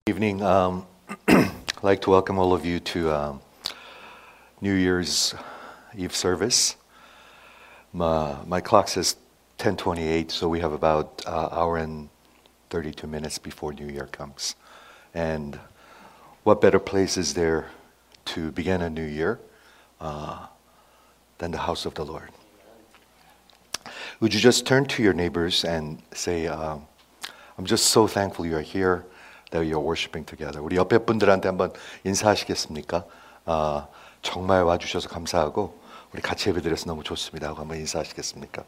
Evening. I'd like to welcome all of you to New Year's Eve service. My clock says 10:28, so we have about an hour and 32 minutes before New Year comes. And what better place is there to begin a new year than the house of the Lord? Would you just turn to your neighbors and say, I'm just so thankful you are here, that you're worshiping together. 우리 옆에 분들한테 한번 인사하시겠습니까? 정말 와주셔서 감사하고 우리 같이 예배드려서 너무 좋습니다 하고 한번 인사하시겠습니까?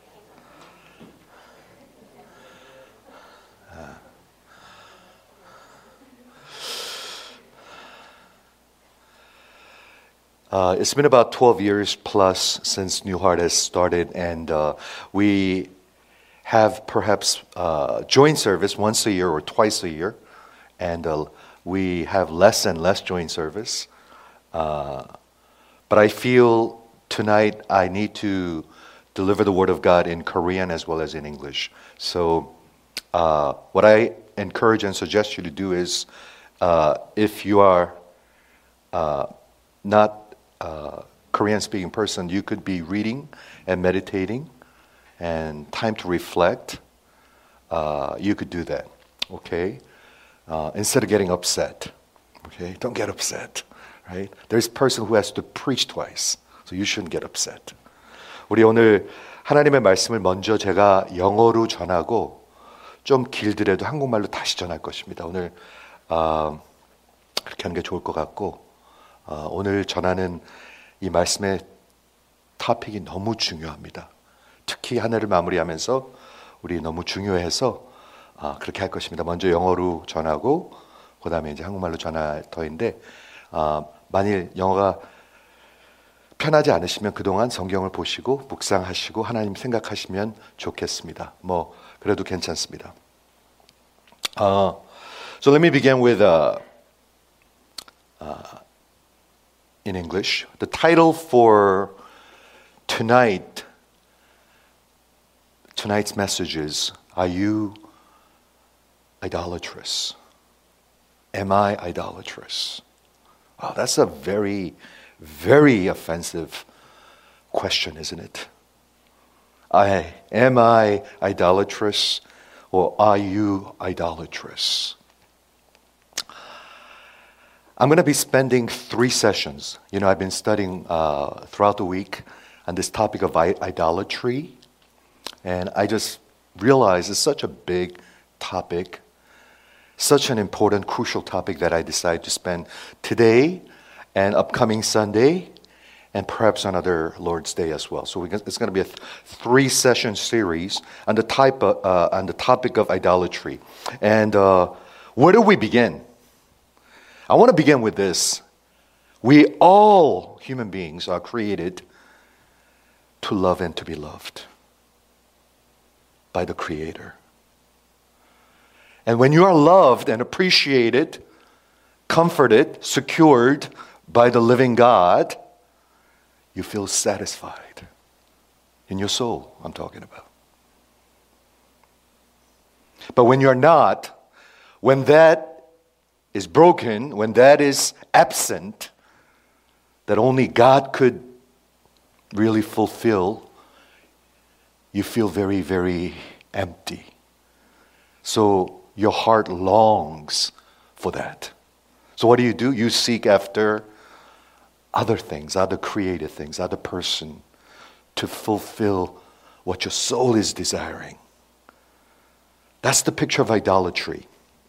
It's been about 12 years plus since New Heart has started, and we have perhaps joint service once a year or twice a year, and we have less and less joint service. But I feel tonight I need to deliver the Word of God in Korean as well as in English. So what I encourage and suggest you to do is, if you are not a Korean-speaking person, you could be reading and meditating and time to reflect. You could do that, okay? Instead of getting upset, okay? Don't get upset, right? There's a person who has to preach twice, so you shouldn't get upset. 우리 오늘 하나님의 말씀을 먼저 제가 영어로 전하고 좀 길더라도 한국말로 다시 전할 것입니다. 오늘 그렇게 하는 게 좋을 것 같고, 오늘 전하는 이 말씀의 토픽이 너무 중요합니다. 특히 한 해를 마무리하면서 우리 너무 중요해서 그렇게 할 것입니다. 먼저 영어로 전하고 그 다음에 이제 한국말로 전할 터인데, 만일 영어가 편하지 않으시면 그동안 성경을 보시고 묵상하시고 하나님 생각하시면 좋겠습니다. 뭐 그래도 괜찮습니다. So let me begin with in English. The title for tonight's message is, Are you idolatrous? Am I idolatrous? Wow, that's a very, very offensive question, isn't it? Am I idolatrous, or are you idolatrous? I'm going to be spending 3 sessions. You know, I've been studying throughout the week on this topic of idolatry, and I just realized it's such a big topic, such an important, crucial topic that I decided to spend today and upcoming Sunday and perhaps another Lord's Day as well. So it's going to be a 3-session series on the topic of idolatry. And where do we begin? I want to begin with this. We all human beings are created to love and to be loved by the Creator. And when you are loved and appreciated, comforted, secured by the living God, you feel satisfied in your soul, I'm talking about. But when you're not, when that is broken, when that is absent, that only God could really fulfill, you feel very, very empty. So your heart longs for that. So what do? You seek after other things, other creative things, other person to fulfill what your soul is desiring. That's the picture of idolatry.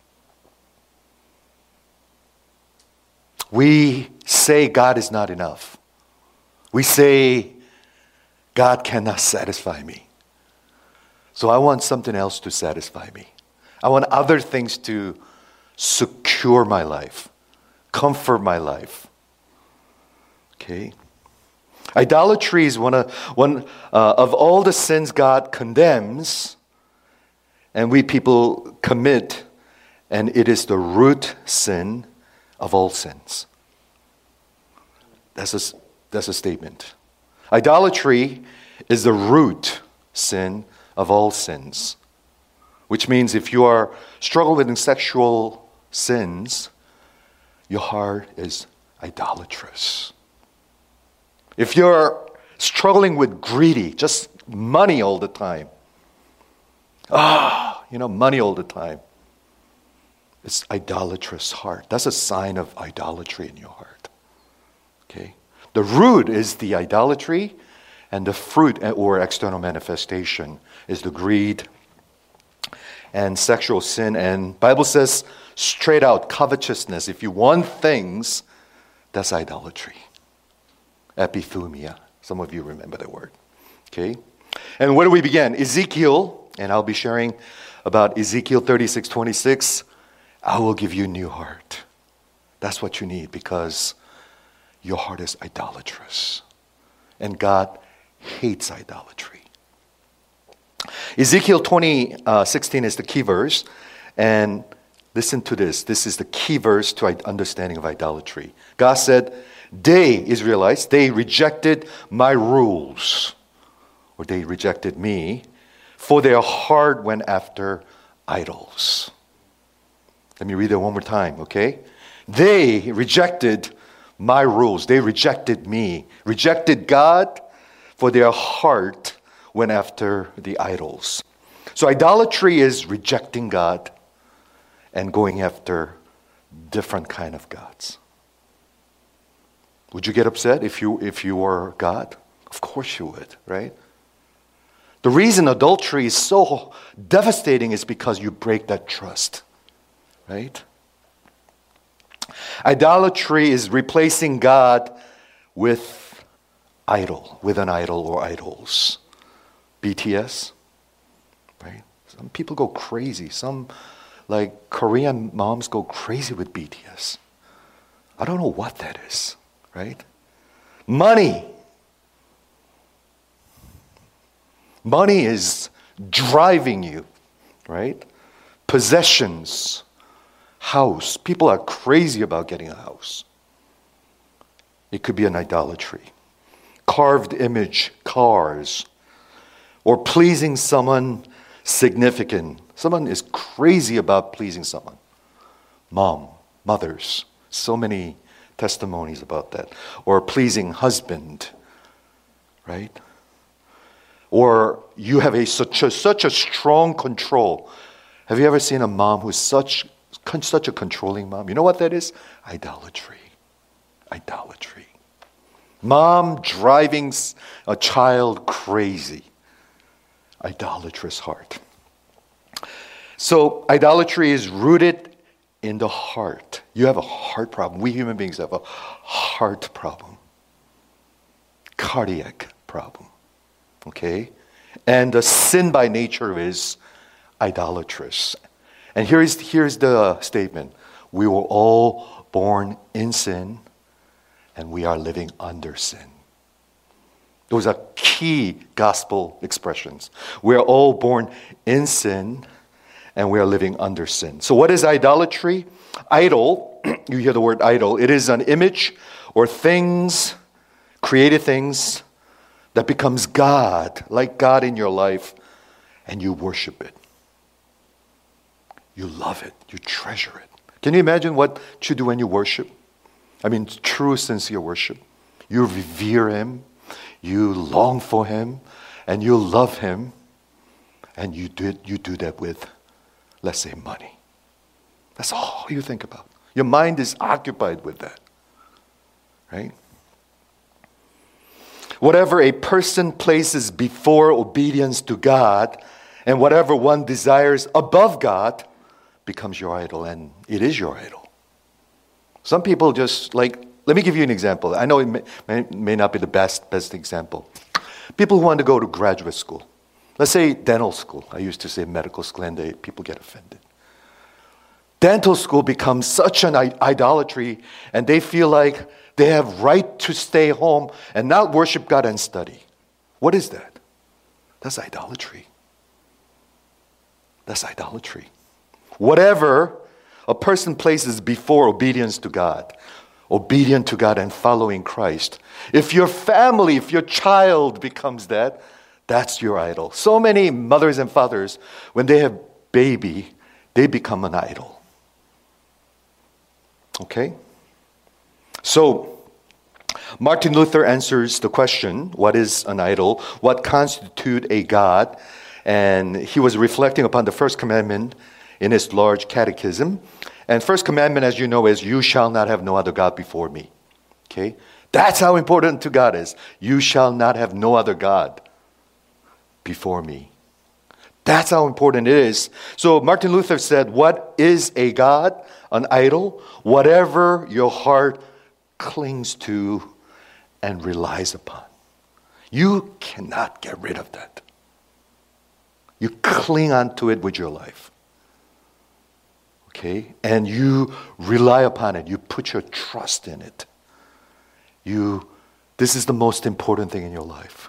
We say God is not enough. We say God cannot satisfy me. So I want something else to satisfy me. I want other things to secure my life, comfort my life. Okay? Idolatry is one of all the sins God condemns and we people commit, and it is the root sin of all sins. That's a statement. Idolatry is the root sin of all sins, which means if you are struggling with sexual sins, your heart is idolatrous. If you're struggling with greedy, just money all the time, money all the time, it's idolatrous heart. That's a sign of idolatry in your heart. Okay? The root is the idolatry, and the fruit or external manifestation is the greed and sexual sin. And Bible says straight out, covetousness. If you want things, that's idolatry. Epithumia. Some of you remember that word. Okay? And where do we begin? Ezekiel, and I'll be sharing about Ezekiel 36:26. I will give you a new heart. That's what you need, because your heart is idolatrous. And God hates idolatry. Ezekiel 20:16 is the key verse. And listen to this. This is the key verse to understanding of idolatry. God said, they, Israelites, they rejected my rules, or they rejected me, for their heart went after idols. Let me read that one more time, okay? They rejected my rules. They rejected me, rejected God, for their heart went after the idols. So idolatry is rejecting God and going after different kind of gods. Would you get upset if you were God? Of course you would, right? The reason adultery is so devastating is because you break that trust, right? Idolatry is replacing God with an idol or idols. BTS, right? Some people go crazy. Some, like Korean moms, go crazy with BTS. I don't know what that is, right? Money. Money is driving you, right? Possessions. House. People are crazy about getting a house. It could be an idolatry. Carved image, cars. Or pleasing someone significant. Someone is crazy about pleasing someone. Mothers. So many testimonies about that. Or pleasing husband, right? Or you have such a strong control. Have you ever seen a mom who's such a controlling mom? You know what that is? Idolatry. Idolatry. Mom driving a child crazy. Idolatrous heart. So idolatry is rooted in the heart. You have a heart problem. We human beings have a heart problem. Cardiac problem. Okay? And the sin by nature is idolatrous. And here's the statement. We were all born in sin, and we are living under sin. Those are key gospel expressions. We are all born in sin, and we are living under sin. So what is idolatry? Idol, you hear the word idol. It is an image or things, created things, that becomes God, like God in your life, and you worship it. You love it. You treasure it. Can you imagine what you do when you worship? I mean, true, sincere worship. You revere Him. You long for Him. And you love Him. And you do that with, let's say, money. That's all you think about. Your mind is occupied with that. Right? Whatever a person places before obedience to God, and whatever one desires above God, becomes your idol, and it is your idol. Some people just let me give you an example. I know it may not be the best example. People who want to go to graduate school. Let's say dental school. I used to say medical school, and people get offended. Dental school becomes such an idolatry, and they feel like they have right to stay home and not worship God and study. What is that? That's idolatry. That's idolatry. Whatever a person places before obedience to God, obedient to God and following Christ. If your family, if your child becomes that, that's your idol. So many mothers and fathers, when they have baby, they become an idol. Okay? So, Martin Luther answers the question, what is an idol? What constitutes a God? And he was reflecting upon the first commandment in his large catechism. And first commandment, as you know, is you shall not have no other God before me. Okay? That's how important to God is. You shall not have no other God before me. That's how important it is. So Martin Luther said, what is a God? An idol? Whatever your heart clings to and relies upon. You cannot get rid of that. You cling onto it with your life. Okay? And you rely upon it. You put your trust in it. This is the most important thing in your life.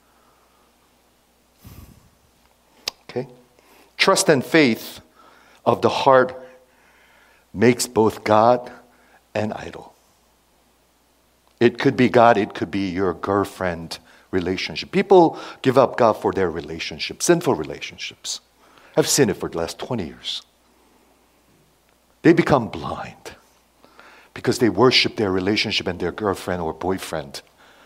Okay? Trust and faith of the heart makes both God and idol. It could be God, it could be your girlfriend relationship. People give up God for their relationships, sinful relationships. I've seen it for the last 20 years. They become blind because they worship their relationship and their girlfriend or boyfriend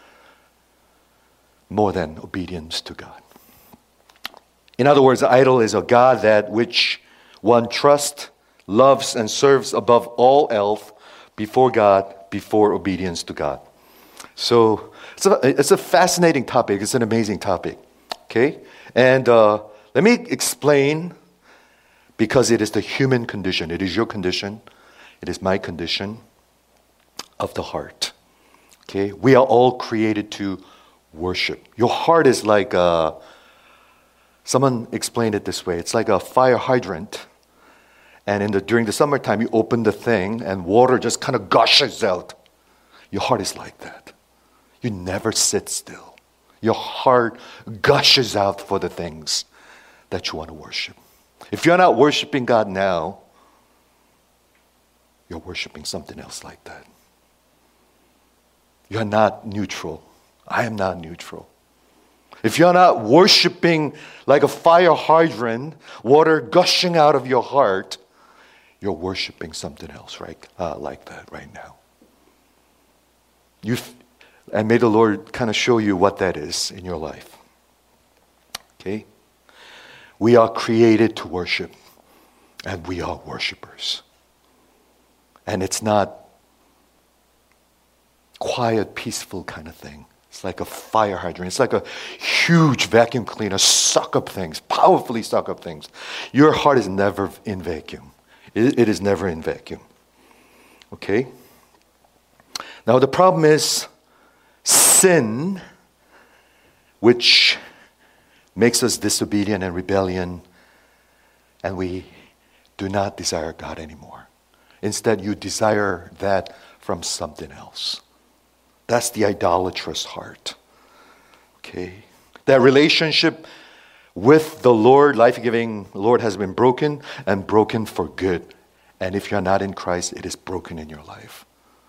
more than obedience to God. In other words, idol is a God that which one trusts, loves, and serves above all else before God, before obedience to God. So it's a fascinating topic. It's an amazing topic. Okay? And let me explain, because it is the human condition. It is your condition. It is my condition of the heart. Okay? We are all created to worship. Your heart is like someone explained it this way. It's like a fire hydrant. And during the summertime, you open the thing and water just kind of gushes out. Your heart is like that. You never sit still. Your heart gushes out for the things that you want to worship. If you're not worshiping God now, you're worshiping something else like that. You're not neutral. I am not neutral. If you're not worshiping like a fire hydrant, water gushing out of your heart, you're worshiping something else, right? Like that right now. And may the Lord kind of show you what that is in your life. Okay? We are created to worship, and we are worshipers. And it's not quiet, peaceful kind of thing. It's like a fire hydrant. It's like a huge vacuum cleaner, suck up things, powerfully suck up things. Your heart is never in vacuum. It is never in vacuum. Okay? Now the problem is sin, which makes us disobedient and rebellion, and we do not desire God anymore. Instead, you desire that from something else. That's the idolatrous heart. Okay? That relationship with the Lord, life-giving Lord, has been broken, and broken for good. And if you're not in Christ, it is broken in your life.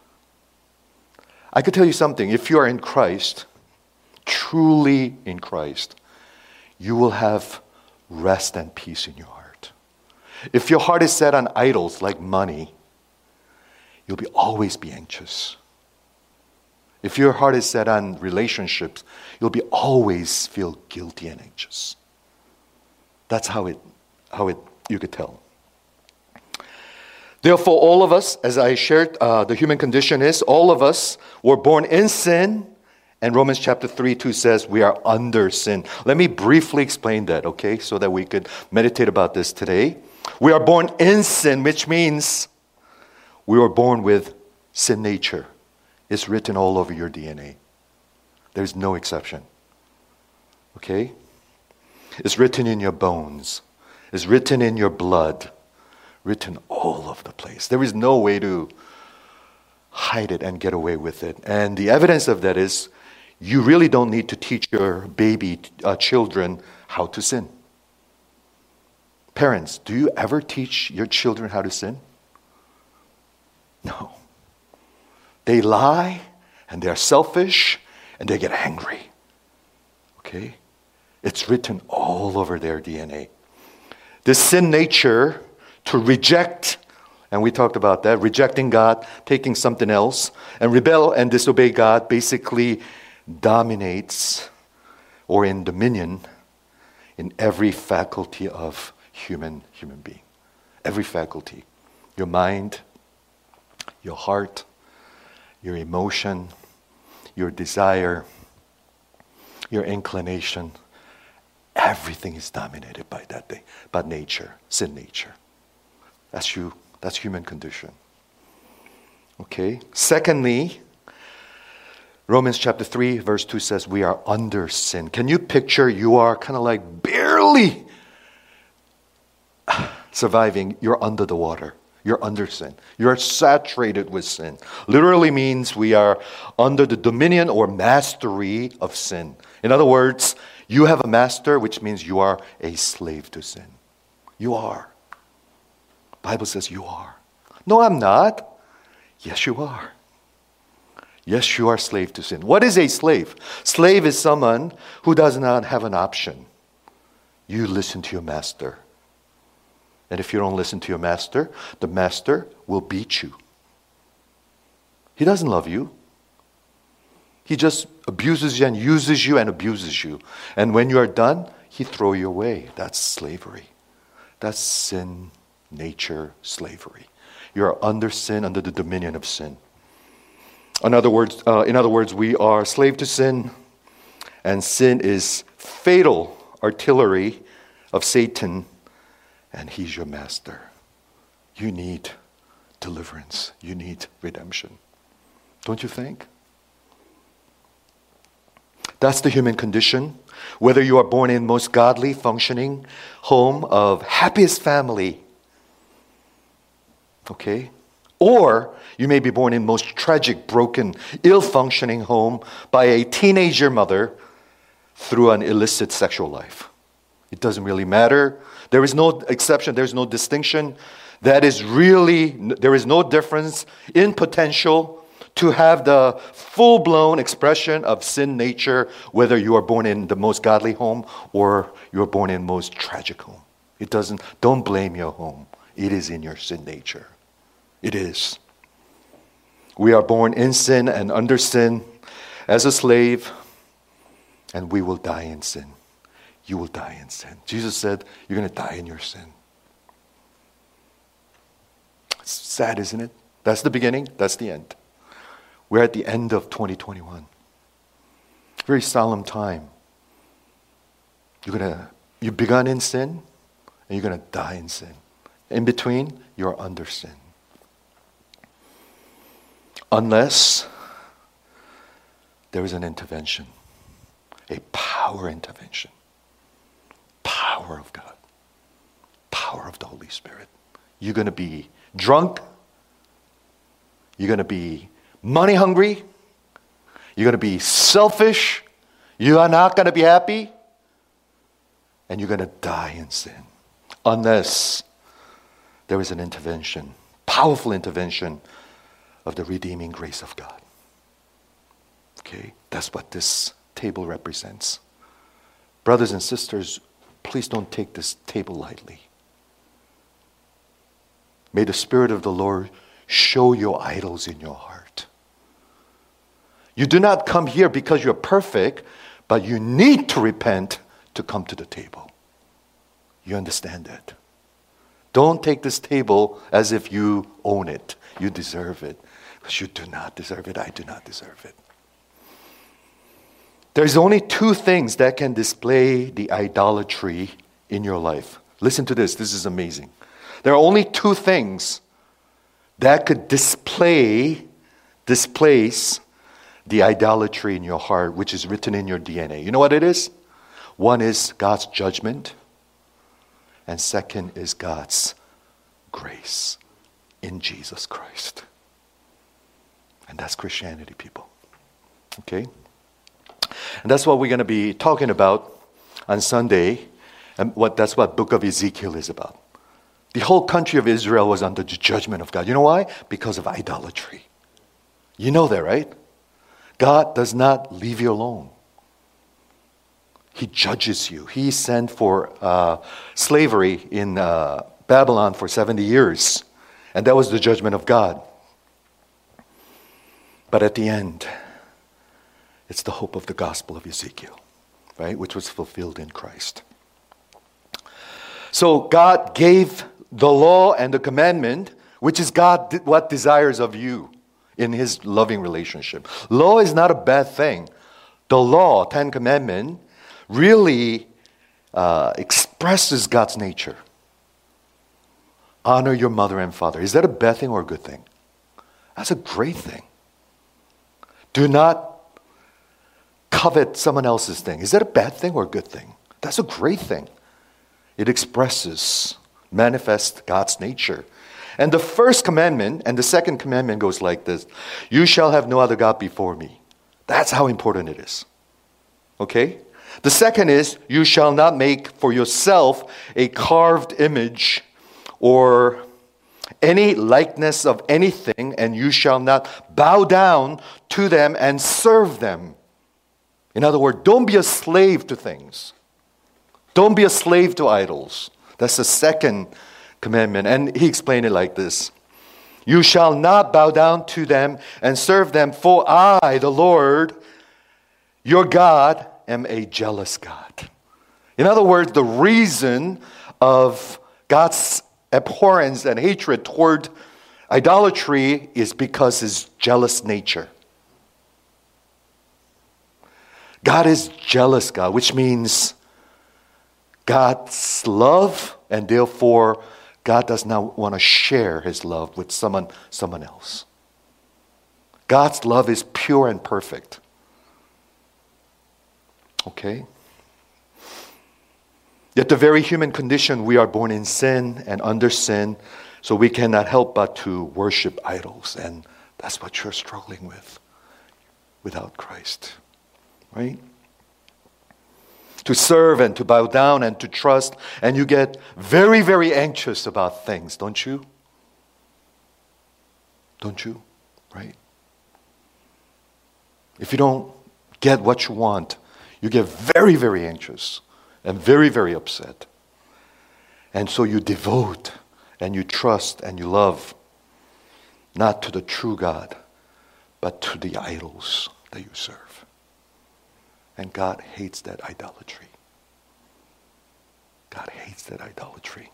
I could tell you something. If you are in Christ, truly in Christ, you will have rest and peace in your heart. If your heart is set on idols like money, you'll always be anxious. If your heart is set on relationships, you'll always feel guilty and anxious. That's how you could tell. Therefore, all of us, as I shared, the human condition is, all of us were born in sin, and Romans chapter 3:2 says we are under sin. Let me briefly explain that, okay, so that we could meditate about this today. We are born in sin, which means we were born with sin nature. It's written all over your DNA. There's no exception. Okay? It's written in your bones. It's written in your blood. Written all over the place. There is no way to hide it and get away with it. And the evidence of that is you really don't need to teach your children how to sin. Parents, do you ever teach your children how to sin? No. They lie, and they're selfish, and they get angry. Okay? It's written all over their DNA. This sin nature to reject And we talked about that. Rejecting God, taking something else, and rebel and disobey God basically dominates or in dominion in every faculty of human being. Every faculty. Your mind, your heart, your emotion, your desire, your inclination. Everything is dominated by that thing, by nature, sin nature. That's you. That's human condition. Okay. Secondly, Romans chapter 3, verse 2 says we are under sin. Can you picture you are kind of like barely surviving? You're under the water. You're under sin. You're saturated with sin. Literally means we are under the dominion or mastery of sin. In other words, you have a master, which means you are a slave to sin. You are. Bible says you are. No, I'm not. Yes, you are. Yes, you are slave to sin. What is a slave? Slave is someone who does not have an option. You listen to your master. And if you don't listen to your master, the master will beat you. He doesn't love you. He just abuses you and uses you and abuses you. And when you are done, he throws you away. That's slavery. That's sin, nature, slavery. You are under sin, under the dominion of sin. In other words, we are slave to sin, and sin is fatal artillery of Satan, and he's your master. You need deliverance. You need redemption. Don't you think? That's the human condition. Whether you are born in most godly, functioning home of happiest family, okay? Or you may be born in most tragic, broken, ill-functioning home by a teenager mother through an illicit sexual life. It doesn't really matter. There is no exception. There's no distinction. There is no difference in potential to have the full-blown expression of sin nature, whether you are born in the most godly home or you are born in most tragic home. Don't blame your home. It is in your sin nature. It is. We are born in sin and under sin as a slave, and we will die in sin. You will die in sin. Jesus said, you're going to die in your sin. It's sad, isn't it? That's the beginning. That's the end. We're at the end of 2021. Very solemn time. You've begun in sin, and you're going to die in sin. In between, you're under sin. Unless there is an intervention, a power intervention. Power of God. Power of the Holy Spirit. You're going to be drunk. You're going to be money hungry. You're going to be selfish. You are not going to be happy. And you're going to die in sin. Unless there is an intervention, powerful intervention of the redeeming grace of God. Okay? That's what this table represents. Brothers and sisters, please don't take this table lightly. May the Spirit of the Lord show your idols in your heart. You do not come here because you're perfect, but you need to repent to come to the table. You understand that? Don't take this table as if you own it. You deserve it. Because you do not deserve it. I do not deserve it. There's only two things that can display the idolatry in your life. Listen to this. This is amazing. There are only two things that could displace the idolatry in your heart, which is written in your DNA. You know what it is? One is God's judgment, and second is God's grace in Jesus Christ. And that's Christianity, people. Okay? And that's what we're going to be talking about on Sunday. And that's what Book of Ezekiel is about. The whole country of Israel was under the judgment of God. You know why? Because of idolatry. You know that, right? God does not leave you alone. He judges you. He sent for slavery in Babylon for 70 years. And that was the judgment of God. But at the end, it's the hope of the gospel of Ezekiel, right? Which was fulfilled in Christ. So God gave the law and the commandment, which is God what desires of you in his loving relationship. Law is not a bad thing. The law, Ten Commandments, really expresses God's nature. Honor your mother and father. Is that a bad thing or a good thing? That's a great thing. Do not covet someone else's thing. Is that a bad thing or a good thing? That's a great thing. It expresses, manifests God's nature. And the first commandment and the second commandment goes like this. You shall have no other God before me. That's how important it is. Okay? The second is, you shall not make for yourself a carved image or any likeness of anything, and you shall not bow down to them and serve them. In other words, don't be a slave to things. Don't be a slave to idols. That's the second commandment. And he explained it like this. You shall not bow down to them and serve them, for I, the Lord, your God, am a jealous God. In other words, the reason of God's abhorrence and hatred toward idolatry is because his jealous nature. God is jealous God, which means God's love, and therefore God does not want to share his love with someone else. God's love is pure and perfect. Okay? Yet the very human condition, we are born in sin and under sin, so we cannot help but to worship idols. And that's what you're struggling with without Christ. Right? To serve and to bow down and to trust, and you get very, very anxious about things, don't you? Don't you? Right? If you don't get what you want, you get very, very anxious and very, very upset. And so you devote and you trust and you love not to the true God, but to the idols that you serve. And God hates that idolatry. God hates that idolatry.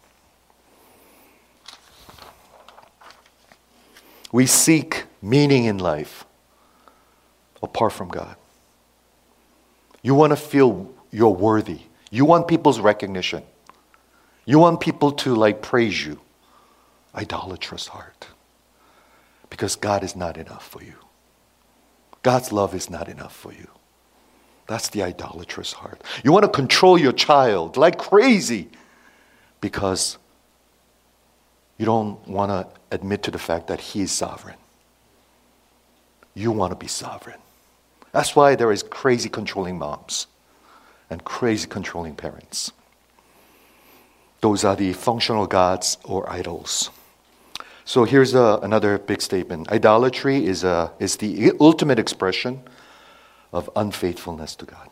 We seek meaning in life apart from God. You want to feel you're worthy. You want people's recognition. You want people to praise you. Idolatrous heart. Because God is not enough for you. God's love is not enough for you. That's the idolatrous heart. You want to control your child like crazy because you don't want to admit to the fact that he is sovereign. You want to be sovereign. That's why there is crazy controlling moms and crazy controlling parents. Those are the functional gods or idols. So here's another big statement. Idolatry is the ultimate expression of unfaithfulness to God.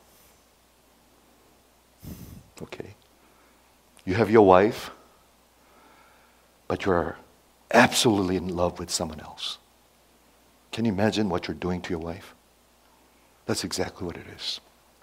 Okay. You have your wife, but you're absolutely in love with someone else. Can you imagine what you're doing to your wife? That's exactly what it is.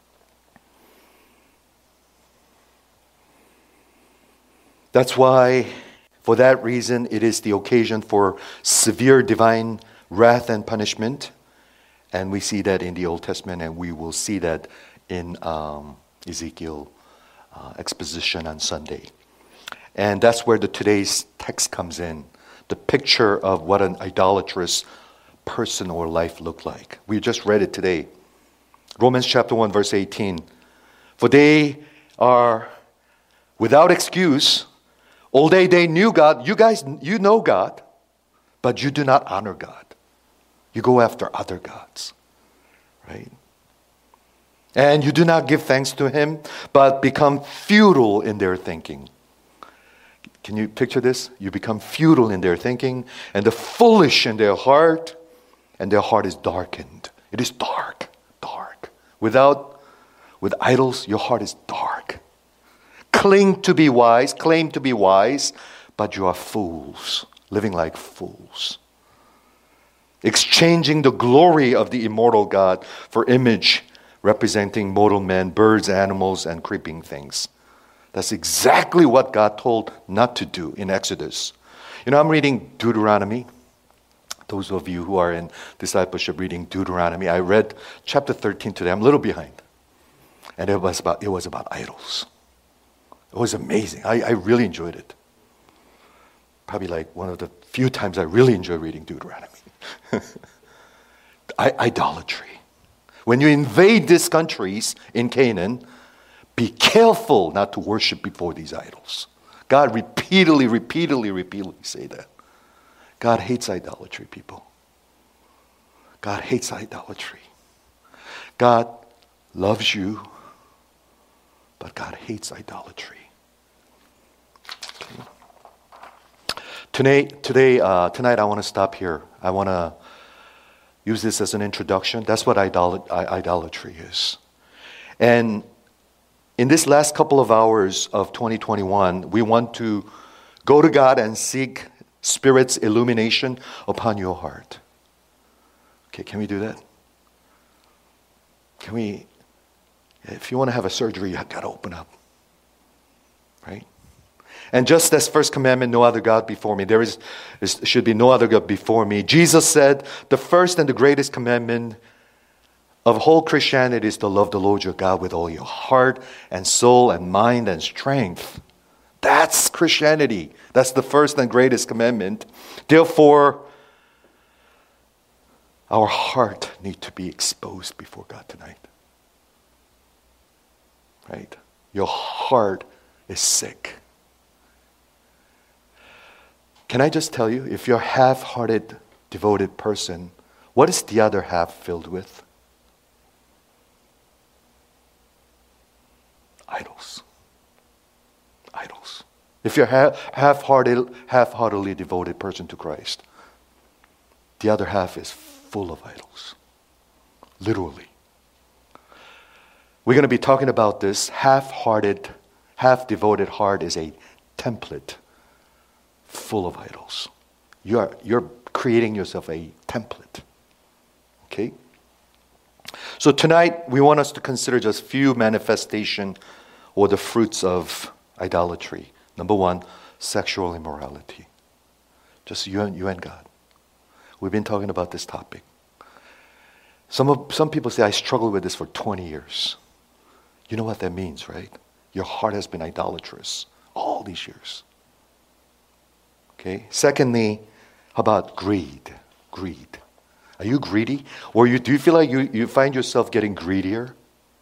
That's why, for that reason, it is the occasion for severe divine wrath and punishment. And we see that in the Old Testament, and we will see that in Ezekiel exposition on Sunday. And that's where today's text comes in, the picture of what an idolatrous person or life looked like. We just read it today. Romans chapter 1, verse 18. For they are without excuse, although they knew God. You know God, but you do not honor God. You go after other gods, right? And you do not give thanks to him, but become futile in their thinking. Can you picture this? You become futile in their thinking, and the foolish in their heart, and their heart is darkened. It is dark, dark. With idols, your heart is dark. Claim to be wise, but you are fools, living like fools, exchanging the glory of the immortal God for image representing mortal men, birds, animals, and creeping things. That's exactly what God told not to do in Exodus. I'm reading Deuteronomy. Those of you who are in discipleship reading Deuteronomy, I read chapter 13 today. I'm a little behind. And it was about idols. It was amazing. I really enjoyed it. Probably like one of the few times I really enjoy reading Deuteronomy. Idolatry. When you invade these countries in Canaan, be careful not to worship before these idols. God repeatedly say that. God hates idolatry, people. God hates idolatry. God loves you, but God hates idolatry. Okay. Tonight I want to stop here. I want to use this as an introduction. That's what idolatry is. And in this last couple of hours of 2021, we want to go to God and seek Spirit's illumination upon your heart. Okay, can we do that? If you want to have a surgery, you've got to open up. Right? And just as first commandment, no other God before me, there should be no other God before me. Jesus said, the first and the greatest commandment of whole Christianity is to love the Lord your God with all your heart and soul and mind and strength. That's Christianity. That's the first and greatest commandment. Therefore, our heart needs to be exposed before God tonight. Right? Your heart is sick. Can I just tell you, if you're a half-hearted, devoted person, what is the other half filled with? Idols. Idols. If you're half-heartedly devoted person to Christ, the other half is full of idols. Literally. We're going to be talking about this. Half-hearted, half-devoted heart is a template full of idols. You're creating yourself a template. Okay? So tonight, we want us to consider just few manifestation or the fruits of idolatry. Number one, sexual immorality. Just you and God. We've been talking about this topic. Some people say, I struggled with this for 20 years. You know what that means, right? Your heart has been idolatrous all these years. Okay. Secondly, how about greed? Greed. Are you greedy? Or do you feel like you find yourself getting greedier?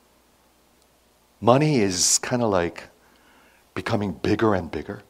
Money is kind of like becoming bigger and bigger.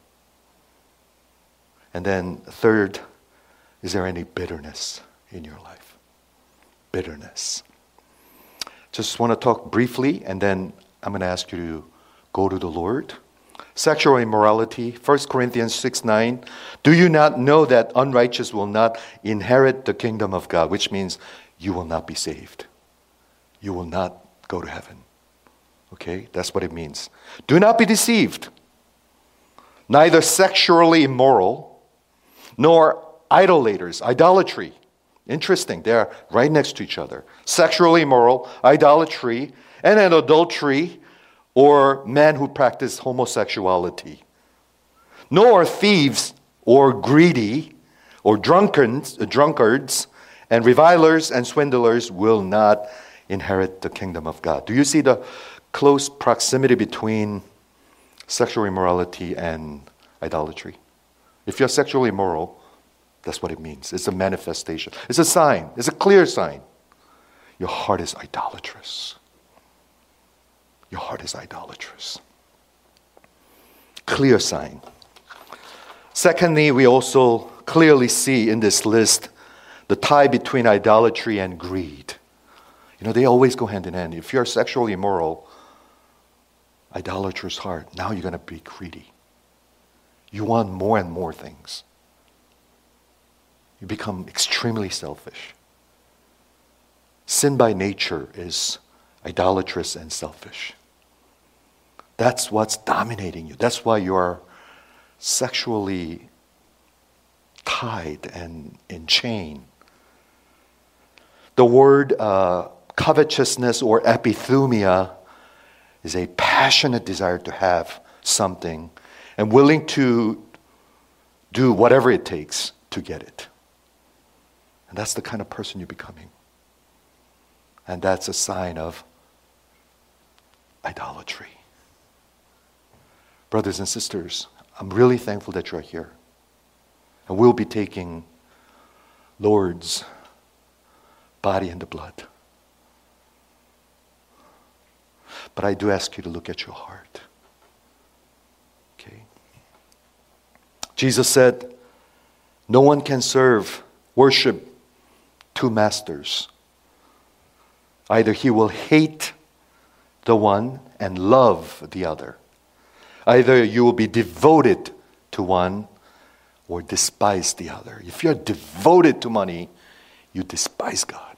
And then third, is there any bitterness in your life? Bitterness. Just want to talk briefly, and then I'm going to ask you to go to the Lord. Sexual immorality, 1 Corinthians 6:9. Do you not know that unrighteous will not inherit the kingdom of God? Which means you will not be saved. You will not go to heaven. Okay, that's what it means. Do not be deceived. Neither sexually immoral, nor idolaters, idolatry. Interesting, they're right next to each other. Sexually immoral, idolatry, and an adultery, or men who practice homosexuality. Nor thieves, or greedy, or drunkards, and revilers and swindlers will not inherit the kingdom of God. Do you see the close proximity between sexual immorality and idolatry? If you're sexually immoral, that's what it means. It's a manifestation. It's a sign. It's a clear sign. Your heart is idolatrous. Your heart is idolatrous. Clear sign. Secondly, we also clearly see in this list the tie between idolatry and greed. They always go hand in hand. If you're sexually immoral, idolatrous heart, now you're going to be greedy. You want more and more things. You become extremely selfish. Sin by nature is idolatrous and selfish. That's what's dominating you. That's why you are sexually tied and in chain. The word covetousness or epithumia is a passionate desire to have something and willing to do whatever it takes to get it. And that's the kind of person you're becoming. And that's a sign of idolatry. Brothers and sisters, I'm really thankful that you're here. And we'll be taking Lord's body and the blood. But I do ask you to look at your heart. Okay? Jesus said, no one can worship two masters. Either he will hate the one and love the other. Either you will be devoted to one or despise the other. If you're devoted to money, you despise God.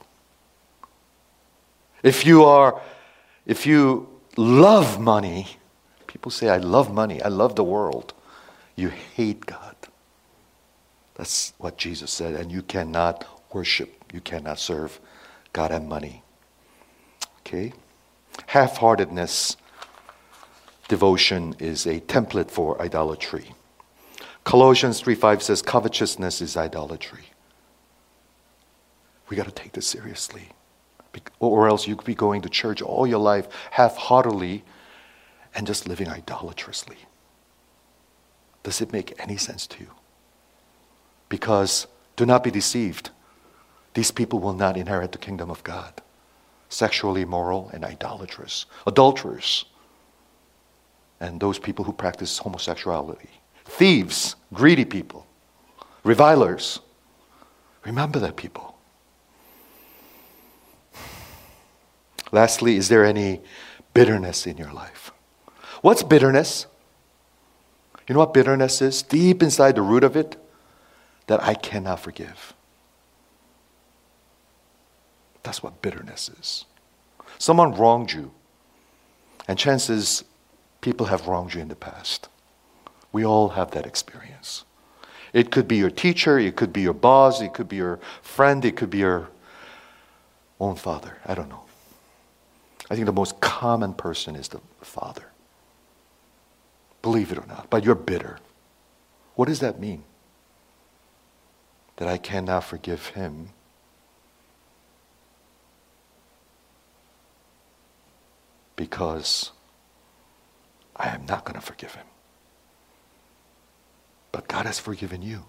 If you love money, people say, I love money, I love the world. You hate God. That's what Jesus said. And you cannot worship, you cannot serve God and money. Okay? Half-heartedness, devotion is a template for idolatry. Colossians 3:5 says covetousness is idolatry. We got to take this seriously. Or else you could be going to church all your life half-heartedly and just living idolatrously. Does it make any sense to you? Because do not be deceived. These people will not inherit the kingdom of God. Sexually immoral and idolatrous. Adulterers. And those people who practice homosexuality. Thieves. Greedy people. Revilers. Remember that people. Lastly, is there any bitterness in your life? What's bitterness? You know what bitterness is? Deep inside the root of it, that I cannot forgive. That's what bitterness is. Someone wronged you, and chances people have wronged you in the past. We all have that experience. It could be your teacher, it could be your boss, it could be your friend, it could be your own father. I don't know. I think the most common person is the father. Believe it or not, but you're bitter. What does that mean? That I cannot forgive him because I am not going to forgive him. But God has forgiven you.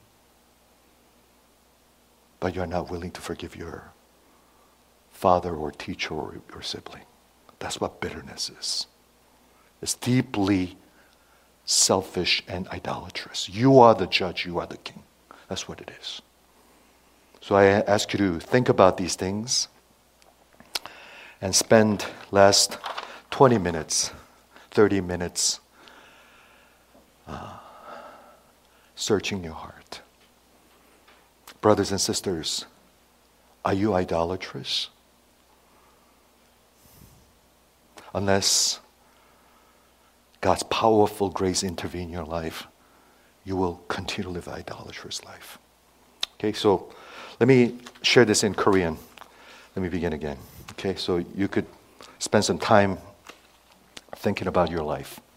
But you're not willing to forgive your father or teacher or sibling. That's what bitterness is. It's deeply selfish and idolatrous. You are the judge, you are the king. That's what it is. So I ask you to think about these things and spend last 20 minutes, 30 minutes searching your heart. Brothers and sisters, are you idolatrous? Unless God's powerful grace intervene in your life, you will continue to live an idolatrous life. Okay, so let me share this in Korean. Let me begin again. Okay, so you could spend some time thinking about your life.